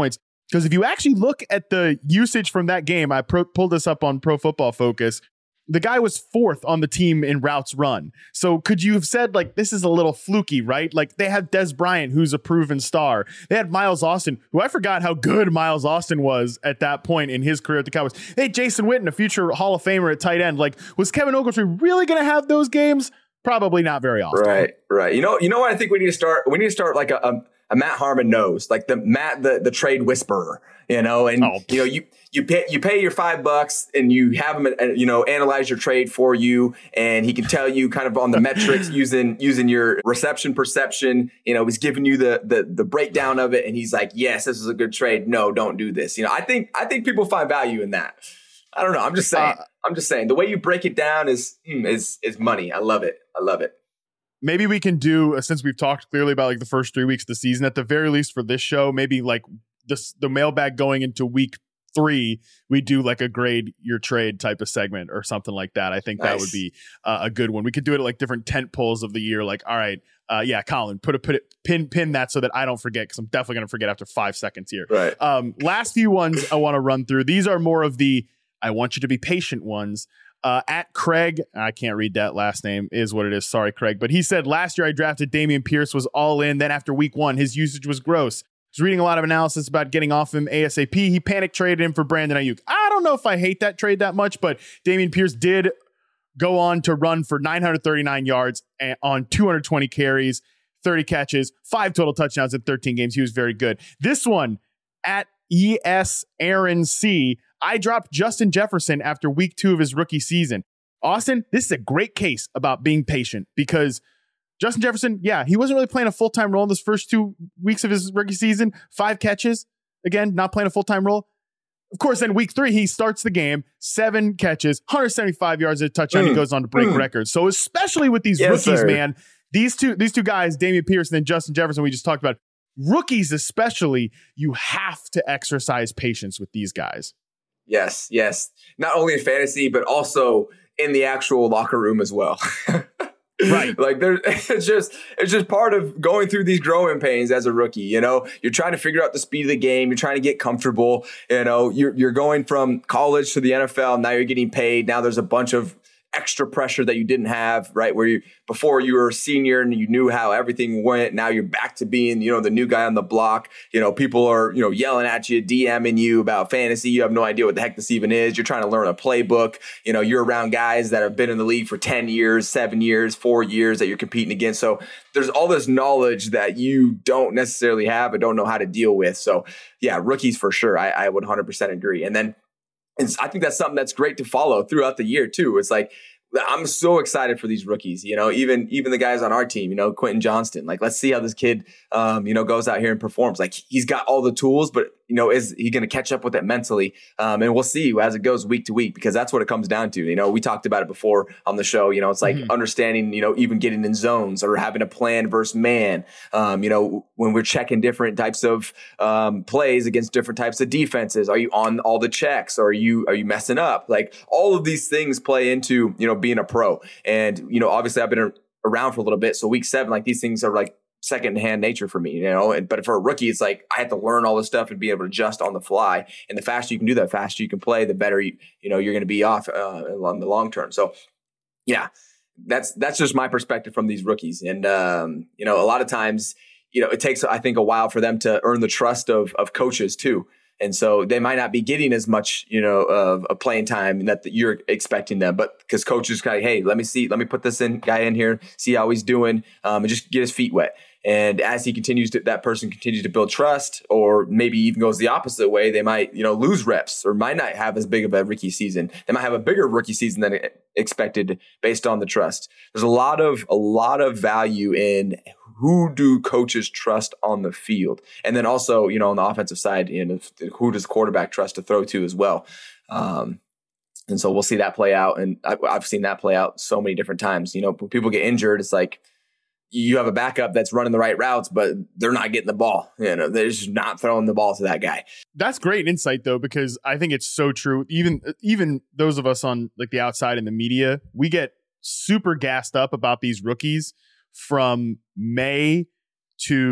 Because if you actually look at the usage from that game, I pro- pulled this up on Pro Football Focus. The guy was fourth on the team in routes run. So could you have said, like, this is a little fluky, right? Like, they have Des Bryant, who's a proven star. They had Miles Austin, who I forgot how good Miles Austin was at that point in his career at the Cowboys. They had Jason Witten, a future Hall of Famer at tight end. Like, was Kevin Ogletree really going to have those games? Probably not very often. Right, right. You know, you know what I think we need to start? We need to start like a, a, a Matt Harmon knows, like the Matt, the, the trade whisperer, you know, and, oh. you know, you, You pay you pay your five bucks and you have him, you know, analyze your trade for you, and he can tell you kind of on the metrics using using your reception perception. You know, he's giving you the the the breakdown of it, and he's like, "Yes, this is a good trade. No, don't do this." You know, I think I think people find value in that. I don't know. I'm just saying. Uh, I'm just saying the way you break it down is is is money. I love it. I love it. Maybe we can do, since we've talked clearly about like the first three weeks of the season, at the very least for this show, maybe like this the mailbag going into week three, we do like a grade your trade type of segment or something like that. I think nice. That would be uh, a good one. We could do it at like different tent poles of the year. Like, all right, uh, yeah, Colin, put a put it pin pin that so that I don't forget, because I'm definitely going to forget after five seconds here. Right. Um, last few ones I want to run through. These are more of the I want you to be patient ones. Uh, at Craig, I can't read that last name, is what it is. Sorry, Craig. But he said last year I drafted Dameon Pierce, was all in. Then after week one, his usage was gross. Was reading a lot of analysis about getting off him ASAP. He panic traded him for Brandon Ayuk. I don't know if I hate that trade that much, but Dameon Pierce did go on to run for nine hundred thirty-nine yards on two hundred twenty carries, thirty catches, five total touchdowns in thirteen games. He was very good. This one at E S Aaron C. I dropped Justin Jefferson after week two of his rookie season. Austin, this is a great case about being patient, because Justin Jefferson, yeah, he wasn't really playing a full-time role in this first two weeks of his rookie season. Five catches. Again, not playing a full-time role. Of course, then week three, he starts the game, seven catches, one hundred seventy-five yards at a touchdown. Mm. He goes on to break mm. records. So especially with these yes, rookies, sir. man, these two these two guys, Dameon Pierce and then Justin Jefferson, we just talked about, rookies especially, you have to exercise patience with these guys. Yes, yes. Not only in fantasy, but also in the actual locker room as well. Right. Like there, it's just it's just part of going through these growing pains as a rookie. You know, you're trying to figure out the speed of the game. You're trying to get comfortable. You know, you're you're going from college to the N F L. Now you're getting paid. Now there's a bunch of extra pressure that you didn't have, right? Where you before you were a senior and you knew how everything went. Now you're back to being, you know, the new guy on the block. You know, people are, you know, yelling at you, DMing you about fantasy. You have no idea what the heck this even is. You're trying to learn a playbook. You know, you're around guys that have been in the league for ten years, seven years, four years that you're competing against. So there's all this knowledge that you don't necessarily have and don't know how to deal with. So yeah, rookies for sure. I, I would one hundred percent agree. And then And I think that's something that's great to follow throughout the year too. It's like, I'm so excited for these rookies, you know, even, even the guys on our team, you know, Quentin Johnston, like, let's see how this kid, um, you know, goes out here and performs. Like, he's got all the tools, but, you know, is he going to catch up with it mentally? Um, and we'll see as it goes week to week, because that's what it comes down to. You know, we talked about it before on the show, you know, it's like mm-hmm. understanding, you know, even getting in zones or having a plan versus man. Um, you know, when we're checking different types of, um, plays against different types of defenses, are you on all the checks? Or are you, are you messing up? Like, all of these things play into, you know, being a pro. And, you know, obviously I've been around for a little bit. So week seven, like, these things are like secondhand nature for me, you know, and, but for a rookie, it's like, I have to learn all this stuff and be able to adjust on the fly. And the faster you can do that, faster you can play, the better, you, you know, you're going to be off uh, on the long term. So yeah, that's, that's just my perspective from these rookies. And, um, you know, a lot of times, you know, it takes, I think, a while for them to earn the trust of, of coaches too. And so they might not be getting as much, you know, of a playing time that you're expecting them, but because coaches kind of, hey, let me see, let me put this in guy in here, see how he's doing, um, and just get his feet wet. And as he continues to, that person continues to build trust, or maybe even goes the opposite way, they might, you know, lose reps or might not have as big of a rookie season. They might have a bigger rookie season than expected based on the trust. There's a lot of, a lot of value in who do coaches trust on the field? And then also, you know, on the offensive side, you know, who does quarterback trust to throw to as well? Um, and so we'll see that play out. And I, I've seen that play out so many different times. You know, when people get injured, it's like you have a backup that's running the right routes, but they're not getting the ball. You know, they're just not throwing the ball to that guy. That's great insight, though, because I think it's so true. Even, even those of us on like the outside in the media, we get super gassed up about these rookies from May to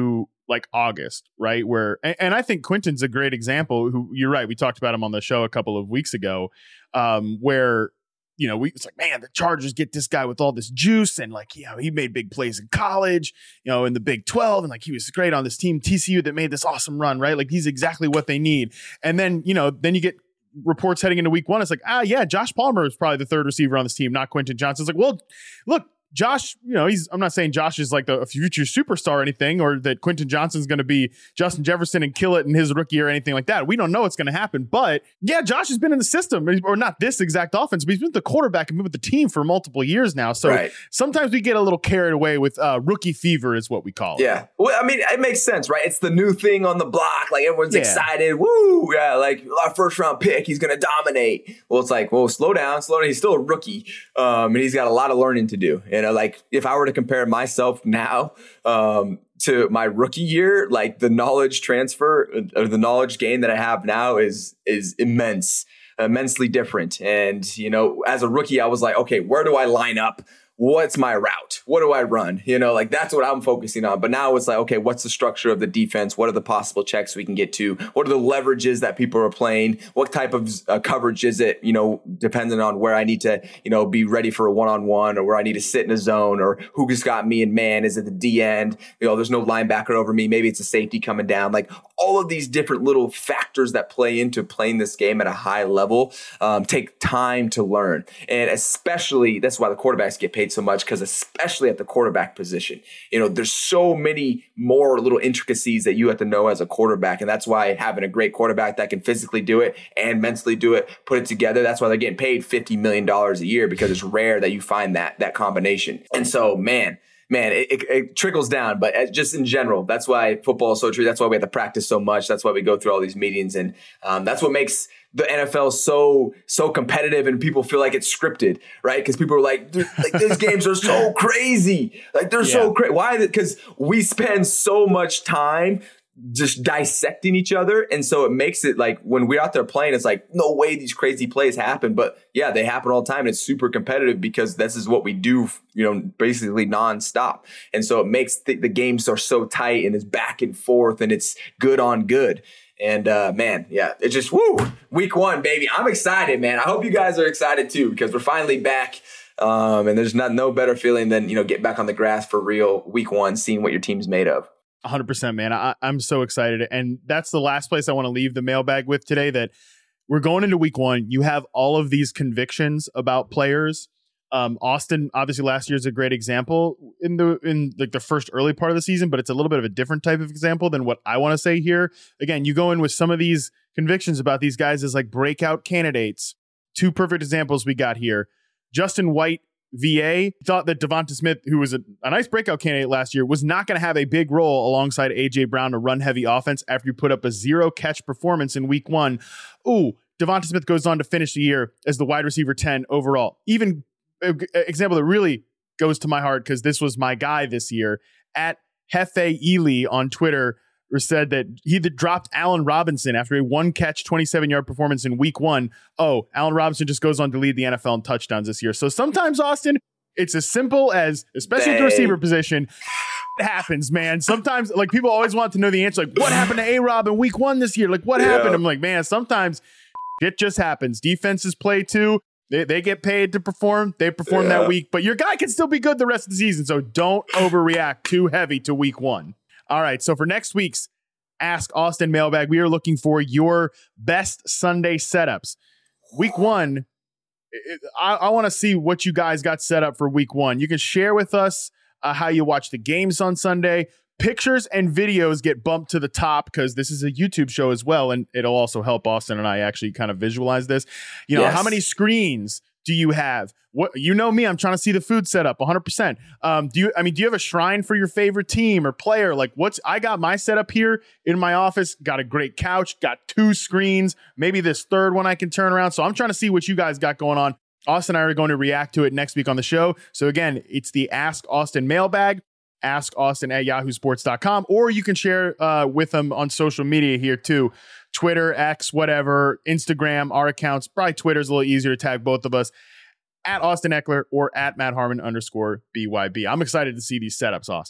like August, right? Where, and, and I think Quinton's a great example who you're right. We talked about him on the show a couple of weeks ago, um, where, you know, we it's like, man, the Chargers get this guy with all this juice. And like, you know, he made big plays in college, you know, in the Big twelve. And like, he was great on this team, T C U, that made this awesome run, right? Like, he's exactly what they need. And then, you know, then you get reports heading into week one. It's like, ah, yeah, Josh Palmer is probably the third receiver on this team, not Quentin Johnson. It's like, well, look, Josh, you know, he's, I'm not saying Josh is like the a future superstar or anything, or that Quentin Johnson's going to be Justin Jefferson and kill it in his rookie year or anything like that. We don't know what's going to happen. But yeah, Josh has been in the system, or not this exact offense, but he's been the quarterback and been with the team for multiple years now. So right. sometimes we get a little carried away with uh, rookie fever is what we call it. Yeah. Well, I mean, it makes sense, right? It's the new thing on the block. Like, everyone's yeah. excited. Woo. Yeah. Like, our first round pick, he's going to dominate. Well, it's like, well, slow down, slow down. He's still a rookie. Um, and he's got a lot of learning to do. You know, like, if I were to compare myself now um, to my rookie year, like, the knowledge transfer or the knowledge gain that I have now is is immense, immensely different. And, you know, as a rookie, I was like, okay, where do I line up? What's my route? What do I run? You know, like, that's what I'm focusing on. But now it's like, okay, what's the structure of the defense? What are the possible checks we can get to? What are the leverages that people are playing? What type of uh, coverage is it? You know, depending on where I need to, you know, be ready for a one-on-one, or where I need to sit in a zone, or who just got me in man. Is it the D end? You know, there's no linebacker over me. Maybe it's a safety coming down. Like, all of these different little factors that play into playing this game at a high level um, take time to learn. And especially, that's why the quarterbacks get paid so much, because especially at the quarterback position, you know, there's so many more little intricacies that you have to know as a quarterback. And that's why having a great quarterback that can physically do it and mentally do it, put it together, that's why they're getting paid fifty million dollars a year, because it's rare that you find that that combination. And so, man, man, it, it, it trickles down. But just in general, that's why football is so true. That's why we have to practice so much. That's why we go through all these meetings. And um, that's what makes the N F L so so competitive, and people feel like it's scripted, right? Because people are like, like these games are so crazy. Like, they're yeah. so crazy. Why? Because we spend so much time just dissecting each other. And so it makes it like, when we're out there playing, it's like, no way these crazy plays happen. But yeah, they happen all the time. And it's super competitive, because this is what we do, you know, basically nonstop. And so it makes the, the games are so tight, and it's back and forth, and it's good on good. And uh, man, yeah, it's just, woo, week one, baby. I'm excited, man. I hope you guys are excited too, because we're finally back. Um, and there's not no better feeling than, you know, get back on the grass for real week one, seeing what your team's made of. one hundred percent, man. I, I'm so excited. And that's the last place I want to leave the mailbag with today, that we're going into week one. You have all of these convictions about players. Um, Austin, obviously, last year is a great example in the in like the first early part of the season, but it's a little bit of a different type of example than what I want to say here. Again, you go in with some of these convictions about these guys as like breakout candidates. Two perfect examples we got here. Justin White, V A, thought that Devonta Smith, who was a, a nice breakout candidate last year, was not going to have a big role alongside A J Brown to run heavy offense after you put up a zero catch performance in week one. Ooh, Devonta Smith goes on to finish the year as the wide receiver ten overall. Even example that really goes to my heart, because this was my guy this year, at Hefe Ely on Twitter, said that he dropped Allen Robinson after a one catch, twenty-seven yard performance in week one. Oh, Allen Robinson just goes on to lead the N F L in touchdowns this year. So sometimes, Austin, it's as simple as, especially at the receiver position, it happens, man. Sometimes, like, people always want to know the answer. Like, what happened to A-Rob in week one this year? Like, what yeah. happened? I'm like, man, sometimes it just happens. Defenses play too. They, they get paid to perform. They perform yeah. that week, but your guy can still be good the rest of the season. So don't overreact too heavy to week one. All right. So for next week's Ask Austin mailbag, we are looking for your best Sunday setups. Week one, it, I, I want to see what you guys got set up for week one. You can share with us uh, how you watch the games on Sunday. Pictures and videos get bumped to the top because this is a YouTube show as well, and it'll also help Austin and I actually kind of visualize this. You know, yes. How many screens do you have? What, you know me, I'm trying to see the food setup one hundred percent. Um, do you, I mean, do you have a shrine for your favorite team or player? Like, what's, I got my setup here in my office, got a great couch, got two screens, maybe this third one I can turn around. So I'm trying to see what you guys got going on. Austin and I are going to react to it next week on the show. So again, it's the Ask Austin mailbag. Ask Austin at yahoo sports dot com, or you can share uh, with them on social media here too. Twitter, X, whatever, Instagram, our accounts. Probably Twitter's a little easier to tag both of us, at Austin Eckler or at Matt Harmon underscore B Y B. I'm excited to see these setups, Austin.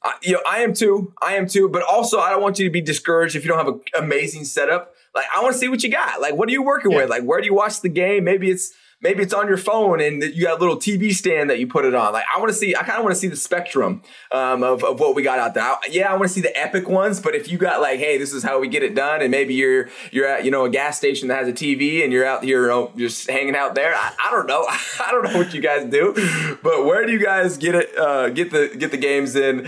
Uh, you know, I am too. I am too. But also, I don't want you to be discouraged if you don't have an amazing setup. Like, I want to see what you got. Like, what are you working yeah. with? Like, where do you watch the game? Maybe it's maybe it's on your phone and you got a little T V stand that you put it on. Like, I want to see. I kind of want to see the spectrum um, of of what we got out there. I, yeah, I want to see the epic ones. But if you got like, hey, this is how we get it done, and maybe you're you're at you know a gas station that has a T V and you're out here you know, just hanging out there. I, I don't know. I don't know what you guys do. But where do you guys get it? Uh, get the get the games in?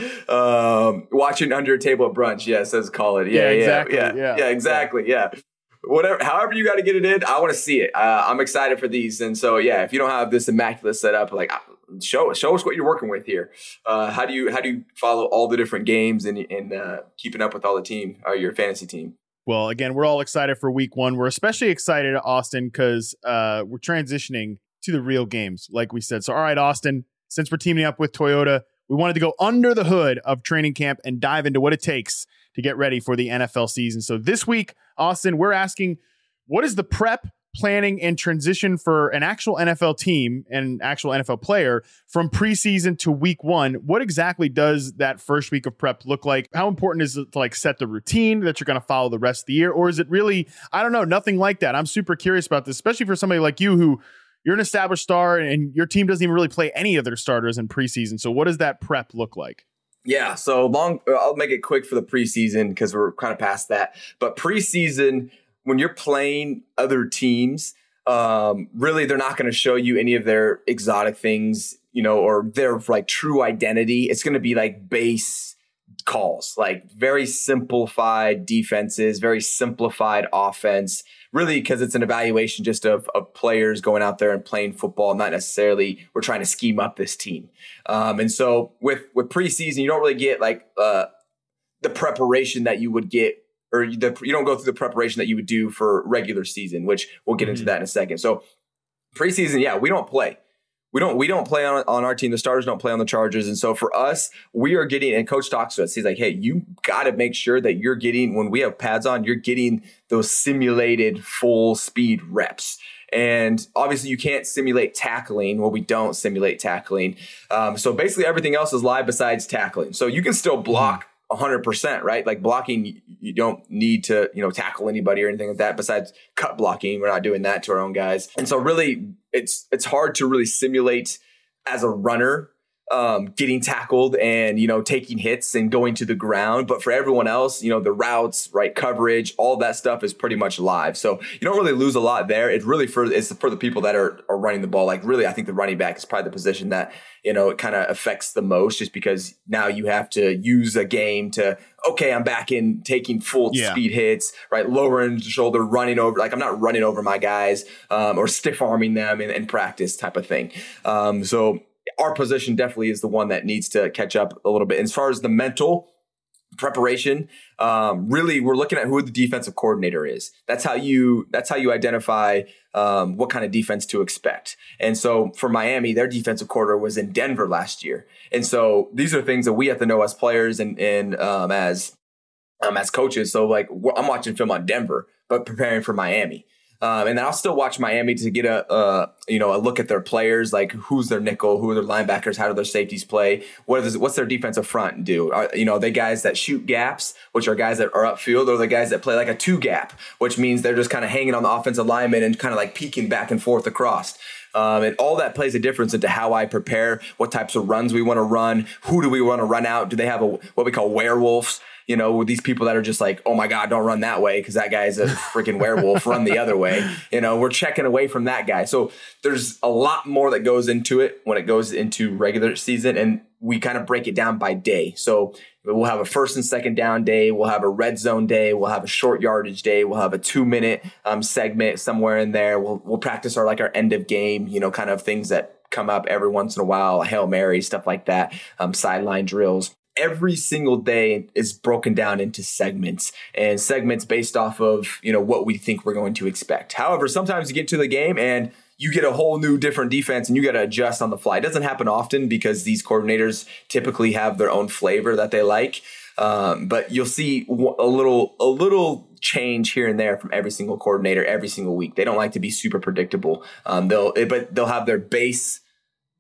Um, watching under a table at brunch. Yes, let's call it. Yeah, yeah, exactly. Yeah, yeah, yeah, yeah exactly. Yeah. Whatever, however you got to get it in, I want to see it. Uh, I'm excited for these, and so yeah, if you don't have this immaculate setup, like show show us what you're working with here. Uh, how do you how do you follow all the different games and and uh, keeping up with all the team, or your fantasy team? Well, again, we're all excited for week one. We're especially excited, Austin, because uh, we're transitioning to the real games, like we said. So, all right, Austin, since we're teaming up with Toyota, we wanted to go under the hood of training camp and dive into what it takes to get ready for the N F L season. So this week, Austin, we're asking, what is the prep, planning, and transition for an actual N F L team and an actual N F L player from preseason to week one? What exactly does that first week of prep look like? How important is it to like set the routine that you're going to follow the rest of the year? Or is it really, I don't know, nothing like that? I'm super curious about this, especially for somebody like you who you're an established star and your team doesn't even really play any of their starters in preseason. So what does that prep look like? Yeah, so long. I'll make it quick for the preseason because we're kind of past that. But preseason, when you're playing other teams, um, really they're not going to show you any of their exotic things, you know, or their like true identity. It's going to be like base calls, like very simplified defenses, very simplified offense. Really, because it's an evaluation just of, of players going out there and playing football, not necessarily we're trying to scheme up this team. Um, and so with with preseason, you don't really get like uh, the preparation that you would get, or the, you don't go through the preparation that you would do for regular season, which we'll get mm-hmm. into that in a second. So preseason, yeah, we don't play. We don't we don't play on, on our team. The starters don't play on the Chargers. And so for us, we are getting, and coach talks to us, he's like, hey, you got to make sure that you're getting, when we have pads on, you're getting those simulated full speed reps. And obviously you can't simulate tackling. Well, we don't simulate tackling. Um, so basically everything else is live besides tackling. So you can still block one hundred percent, right? Like blocking, you don't need to, you know, tackle anybody or anything like that besides cut blocking. We're not doing that to our own guys. And so really it's it's hard to really simulate as a runner um, getting tackled and, you know, taking hits and going to the ground. But for everyone else, you know, the routes, right, coverage, all that stuff is pretty much live. So you don't really lose a lot there. It's really for, it's for the people that are, are running the ball. Like really, I think the running back is probably the position that, you know, it kind of affects the most just because now you have to use a game to, okay, I'm back in taking full yeah. speed hits, right? Lowering the shoulder, running over, like I'm not running over my guys um, or stiff arming them in, in practice type of thing. Um, so our position definitely is the one that needs to catch up a little bit. As far as the mental preparation, um, really we're looking at who the defensive coordinator is. That's how you, that's how you identify um, what kind of defense to expect. And so for Miami, their defensive coordinator was in Denver last year. And so these are things that we have to know as players and, and um, as, um, as coaches. So like I'm watching film on Denver, but preparing for Miami. Um, and then I'll still watch Miami to get a, uh, you know, a look at their players, like who's their nickel, who are their linebackers, how do their safeties play, what is what's their defensive front do? Are, you know, they guys that shoot gaps, which are guys that are upfield, or the guys that play like a two gap, which means they're just kind of hanging on the offensive lineman and kind of like peeking back and forth across. Um, and all that plays a difference into how I prepare, what types of runs we want to run, who do we want to run out? Do they have a what we call werewolves? You know, with these people that are just like, oh my God, don't run that way because that guy is a freaking werewolf, run the other way. You know, we're checking away from that guy. So there's a lot more that goes into it when it goes into regular season, and we kind of break it down by day. So we'll have a first and second down day. We'll have a red zone day. We'll have a short yardage day. We'll have a two minute um, segment somewhere in there. We'll we'll practice our like our end of game, you know, kind of things that come up every once in a while, a Hail Mary, stuff like that, um, sideline drills. Every single day is broken down into segments and segments based off of, you know, what we think we're going to expect. However, sometimes you get to the game and you get a whole new different defense and you got to adjust on the fly. It doesn't happen often because these coordinators typically have their own flavor that they like. Um, but you'll see a little, a little change here and there from every single coordinator every single week. They don't like to be super predictable. Um, they'll, but they'll have their base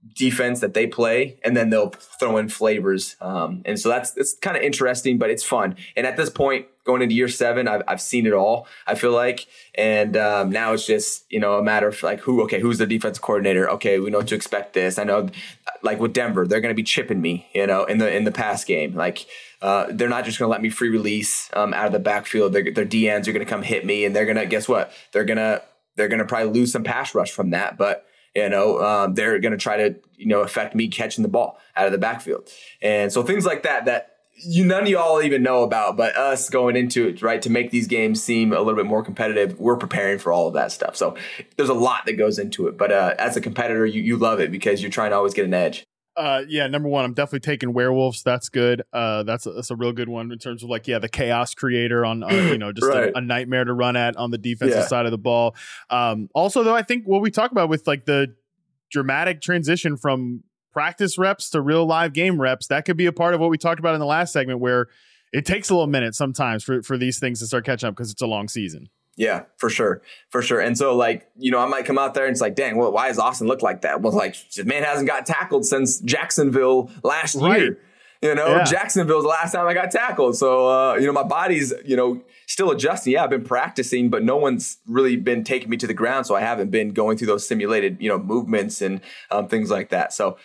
defense that they play, and then they'll throw in flavors. Um, and so that's it's kind of interesting, but it's fun. And at this point, going into year seven, I've I've seen it all, I feel like. And um, now it's just, you know, a matter of like who, okay, who's the defensive coordinator? Okay, we know what to expect this. I know, like with Denver, they're going to be chipping me, you know, in the in the pass game. Like uh, they're not just going to let me free release um, out of the backfield. They're, their D Ns are going to come hit me, and they're going to, guess what? They're going to they're going to probably lose some pass rush from that, but you know, um, they're going to try to, you know, affect me catching the ball out of the backfield. And so things like that, that you, none of y'all even know about, but us going into it, right, to make these games seem a little bit more competitive, we're preparing for all of that stuff. So there's a lot that goes into it. But uh, as a competitor, you, you love it because you're trying to always get an edge. Uh, yeah, number one, I'm definitely taking werewolves. That's good. Uh, that's a, that's a real good one in terms of like, yeah, the chaos creator on, uh, you know, just right. a, a nightmare to run at on the defensive yeah. side of the ball. Um, also, though, I think what we talk about with like the dramatic transition from practice reps to real live game reps, that could be a part of what we talked about in the last segment, where it takes a little minute sometimes for, for these things to start catching up because it's a long season. Yeah, for sure. For sure. And so like, you know, I might come out there and it's like, dang, well, why does Austin look like that? Well, like, the man hasn't got tackled since Jacksonville last right. year. You know, yeah. Jacksonville's the last time I got tackled. So, uh, you know, my body's, you know, still adjusting. Yeah, I've been practicing, but no one's really been taking me to the ground. So I haven't been going through those simulated, you know, movements and um, things like that. So,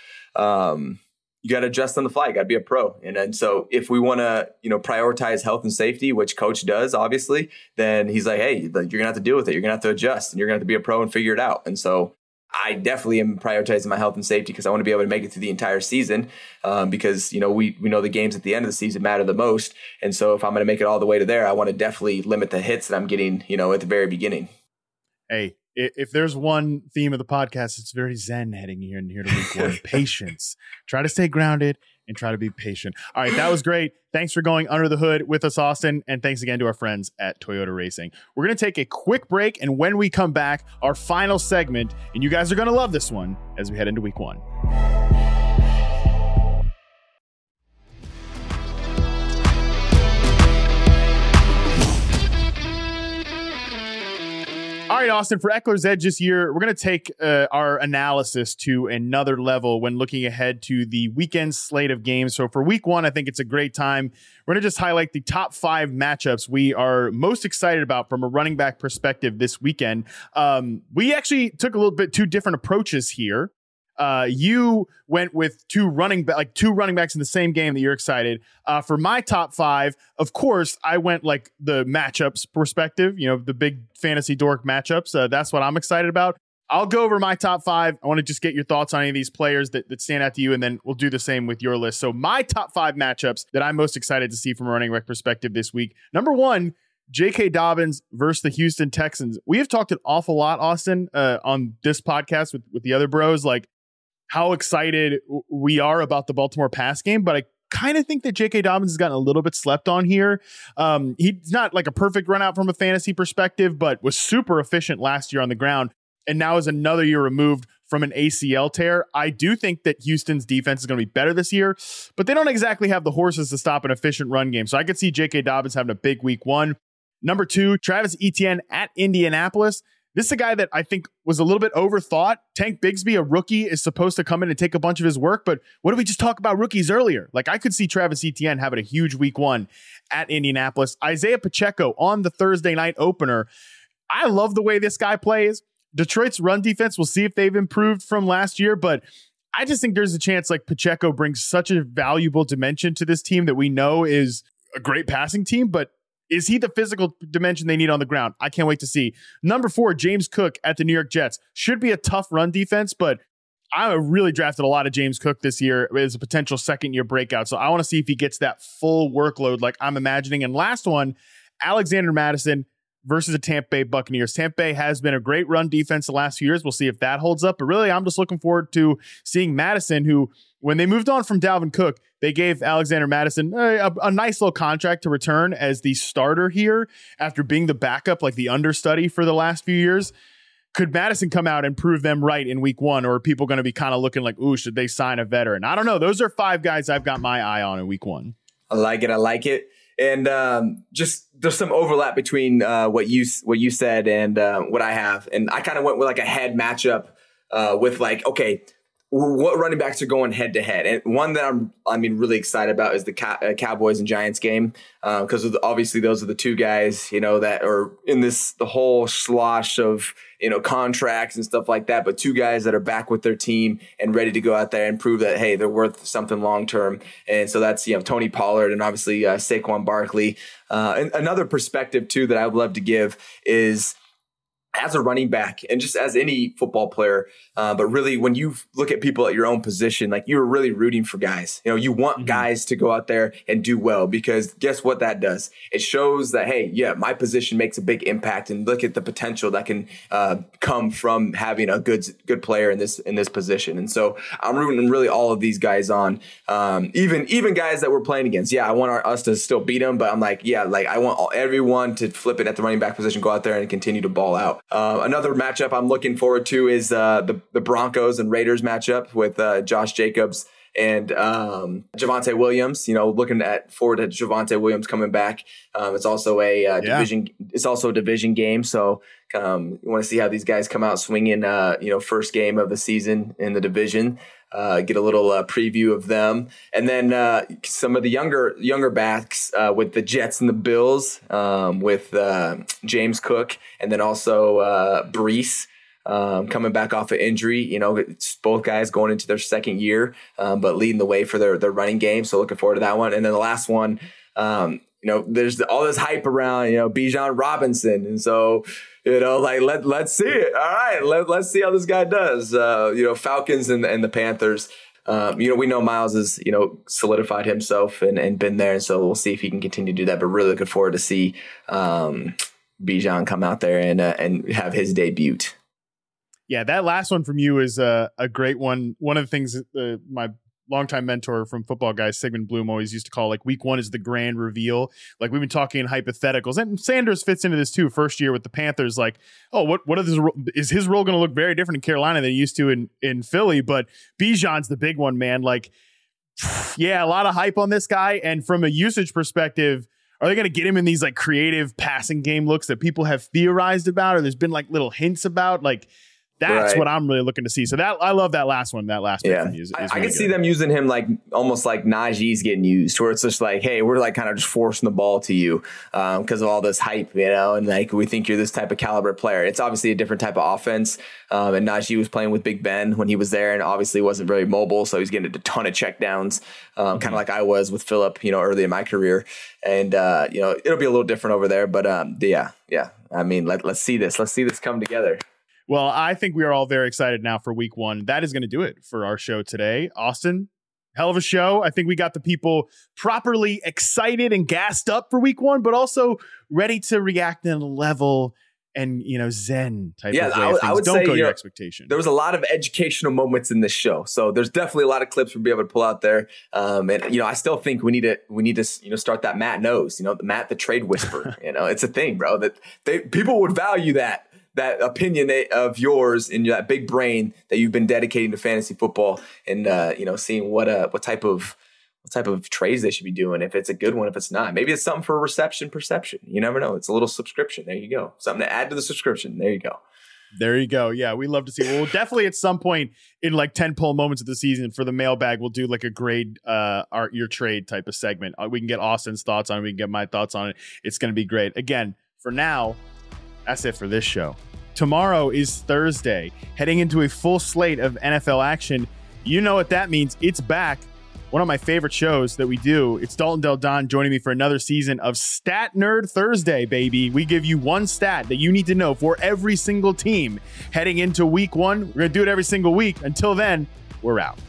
um, you got to adjust on the fly. You got to be a pro. And, and so if we want to, you know, prioritize health and safety, which coach does, obviously, then he's like, hey, you're going to have to deal with it. You're going to have to adjust and you're going to have to be a pro and figure it out. And so I definitely am prioritizing my health and safety because I want to be able to make it through the entire season um, because, you know, we, we know the games at the end of the season matter the most. And so if I'm going to make it all the way to there, I want to definitely limit the hits that I'm getting, you know, at the very beginning. Hey, if there's one theme of the podcast, it's very zen heading here and here to week one. Patience. Try to stay grounded and try to be patient. All right, that was great. Thanks for going under the hood with us, Austin. And thanks again to our friends at Toyota Racing. We're going to take a quick break. And when we come back, our final segment, and you guys are going to love this one as we head into week one. All right, Austin, for Eckler's Edge this year, we're going to take uh, our analysis to another level when looking ahead to the weekend slate of games. So for week one, I think it's a great time. We're going to just highlight the top five matchups we are most excited about from a running back perspective this weekend. Um, we actually took a little bit two different approaches here. Uh, you went with two running back, like two running backs in the same game that you're excited. Uh, for my top five, of course, I went like the matchups perspective, you know, the big fantasy dork matchups. Uh, that's what I'm excited about. I'll go over my top five. I want to just get your thoughts on any of these players that, that stand out to you, and then we'll do the same with your list. So my top five matchups that I'm most excited to see from a running back perspective this week. Number one, J K. Dobbins versus the Houston Texans. We have talked an awful lot, Austin, uh, on this podcast with, with the other bros, like how excited we are about the Baltimore pass game, but I kind of think that J K. Dobbins has gotten a little bit slept on here. Um, he's not like a perfect run out from a fantasy perspective, but was super efficient last year on the ground, and now is another year removed from an A C L tear. I do think that Houston's defense is going to be better this year, but they don't exactly have the horses to stop an efficient run game. So I could see J K. Dobbins having a big week one. Number two, Travis Etienne at Indianapolis. This is a guy that I think was a little bit overthought. Tank Bigsby, a rookie, is supposed to come in and take a bunch of his work. But what did we just talk about rookies earlier? Like, I could see Travis Etienne having a huge week one at Indianapolis. Isaiah Pacheco on the Thursday night opener. I love the way this guy plays. Detroit's run defense, we'll see if they've improved from last year. But I just think there's a chance like Pacheco brings such a valuable dimension to this team that we know is a great passing team. But is he the physical dimension they need on the ground? I can't wait to see. Number four, James Cook at the New York Jets. Should be a tough run defense, but I really drafted a lot of James Cook this year as a potential second-year breakout. So I want to see if he gets that full workload like I'm imagining. And last one, Alexander Mattison versus the Tampa Bay Buccaneers. Tampa Bay has been a great run defense the last few years. We'll see if that holds up. But really, I'm just looking forward to seeing Mattison, who, when they moved on from Dalvin Cook, they gave Alexander Mattison a, a, a nice little contract to return as the starter here after being the backup, like the understudy for the last few years. Could Mattison come out and prove them right in week one, or are people going to be kind of looking like, ooh, should they sign a veteran? I don't know. Those are five guys I've got my eye on in week one. I like it. I like it. And um, just there's some overlap between uh, what you what you said and uh, what I have. And I kind of went with like a head matchup uh, with like, okay, what running backs are going head to head. And one that I'm, I mean, really excited about is the Cow- uh, Cowboys and Giants game. Because uh, obviously those are the two guys, you know, that are in this, the whole slosh of, you know, contracts and stuff like that. But two guys that are back with their team and ready to go out there and prove that, hey, they're worth something long term. And so that's, you know, Tony Pollard and obviously uh, Saquon Barkley. Uh, and another perspective, too, that I would love to give is, as a running back and just as any football player, uh, but really when you look at people at your own position, like you're really rooting for guys. You know, you want mm-hmm. guys to go out there and do well, because guess what that does? It shows that, hey, yeah, my position makes a big impact, and look at the potential that can uh, come from having a good good player in this in this position. And so I'm rooting really all of these guys on, um, even even guys that we're playing against. Yeah, I want our, us to still beat them, but I'm like, yeah, like I want all, everyone to flip it at the running back position, go out there and continue to ball out. Uh, another matchup I'm looking forward to is uh, the, the Broncos and Raiders matchup with uh, Josh Jacobs and um, Javonte Williams. You know, looking at forward to Javonte Williams coming back. Um, it's also a uh, yeah. division. It's also a division game, so um, you want to see how these guys come out swinging. Uh, you know, first game of the season in the division. Uh, get a little uh, preview of them, and then uh, some of the younger younger backs uh, with the Jets and the Bills, um, with uh, James Cook, and then also uh, Brees um, coming back off of injury. You know, it's both guys going into their second year, um, but leading the way for their their running game. So looking forward to that one. And then the last one, um, you know, there's all this hype around, you know, Bijan Robinson, and so. You know, like let let's see it. All right, let let's see how this guy does. Uh, you know, Falcons and and the Panthers. Um, you know, we know Miles has you know solidified himself and, and been there, and so we'll see if he can continue to do that. But really looking forward to see um, Bijan come out there and uh, and have his debut. Yeah, that last one from you is uh, a great one. One of the things that uh, my longtime mentor from Football Guys, Sigmund Bloom, always used to call like week one is the grand reveal. Like we've been talking in hypotheticals, and Sanders fits into this too. First year with the Panthers, like, oh, what what is his, is his role going to look very different in Carolina than he used to in in Philly? But Bijan's the big one, man. Like, yeah, a lot of hype on this guy, and from a usage perspective, are they going to get him in these like creative passing game looks that people have theorized about, or there's been like little hints about, like. That's right. What I'm really looking to see. So that I love that last one. That last yeah, one is, is I, really I can good. see them using him like almost like Najee's getting used, where it's just like, hey, we're like kind of just forcing the ball to you because um, of all this hype, you know, and like we think you're this type of caliber player. It's obviously a different type of offense, um, and Najee was playing with Big Ben when he was there, and obviously wasn't very mobile, so he's getting a ton of checkdowns, um, mm-hmm. kind of like I was with Phillip, you know, early in my career, and uh, you know, it'll be a little different over there, but um, yeah, yeah. I mean, let let's see this. Let's see this come together. Well, I think we are all very excited now for week one. That is going to do it for our show today. Austin, hell of a show. I think we got the people properly excited and gassed up for week one, but also ready to react in a level and, you know, zen type yeah, of way. I, of I would Don't say, go to your know, expectation. There was a lot of educational moments in this show. So there's definitely a lot of clips we'll be able to pull out there. Um, and, you know, I still think we need to, we need to, you know, start that Matt knows, you know, the Matt, the trade whisperer, you know, it's a thing, bro, that they, people would value that. that opinion of yours in that big brain that you've been dedicating to fantasy football, and uh, you know, seeing what uh what type of what type of trades they should be doing. If it's a good one, if it's not, maybe it's something for reception perception. You never know. It's a little subscription. There you go. Something to add to the subscription. There you go. There you go. Yeah, we love to see. Well, definitely at some point in like ten poll moments of the season for the mailbag, we'll do like a grade uh our your trade type of segment. Uh, we can get Austin's thoughts on it. We can get my thoughts on it. It's going to be great. Again, for now, that's it for this show. Tomorrow is Thursday, heading into a full slate of N F L action. You know what that means. It's back. One of my favorite shows that we do. It's Dalton Del Don joining me for another season of Stat Nerd Thursday, baby. We give you one stat that you need to know for every single team heading into week one. We're going to do it every single week. Until then, we're out.